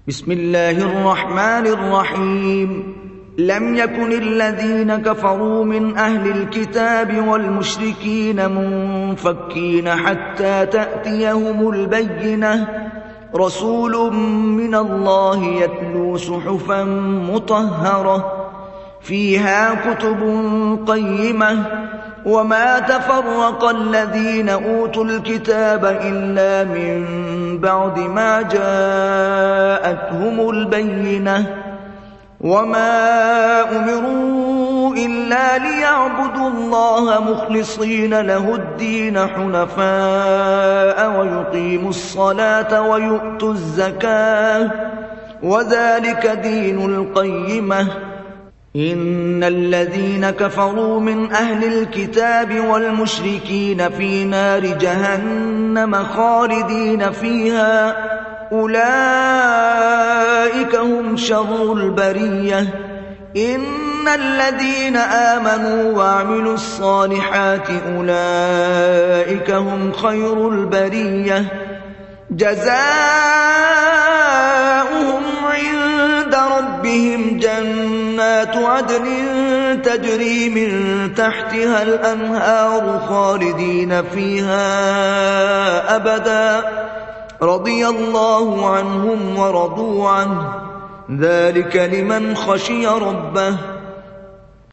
بسم الله الرحمن الرحيم. لم يكن الذين كفروا من أهل الكتاب والمشركين منفكين حتى تأتيهم البينة، رسول من الله يتلو صحفا مطهرة فيها كتب قيمة، وما تفرق الذين أوتوا الكتاب إلا من بعد ما جاءتهم البينة، وما أمروا إلا ليعبدوا الله مخلصين له الدين حنفاء ويقيموا الصلاة ويؤتوا الزكاة، وذلك دين القيمة. إن الذين كفروا من أهل الكتاب والمشركين في نار جهنم خالدين فيها، أولئك هم شر البرية. إن الذين آمنوا وعملوا الصالحات أولئك هم خير البرية، جزاؤهم عند ربهم جنات عدن تجري من تحتها الأنهار خالدين فيها أبدا، رضي الله عنهم ورضوا عنه، ذلك لمن خشي ربه.